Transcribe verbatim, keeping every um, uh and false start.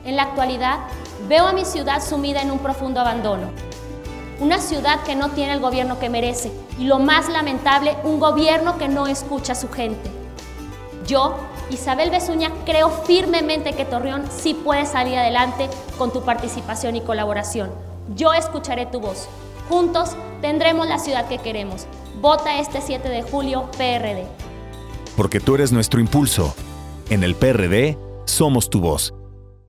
En la actualidad, veo a mi ciudad sumida en un profundo abandono. Una ciudad que no tiene el gobierno que merece y, lo más lamentable, un gobierno que no escucha a su gente. Yo, Isabel Besuña, creo firmemente que Torreón sí puede salir adelante con tu participación y colaboración. Yo escucharé tu voz. Juntos tendremos la ciudad que queremos. Vota este siete de julio P R D. Porque tú eres nuestro impulso. En el P R D somos tu voz.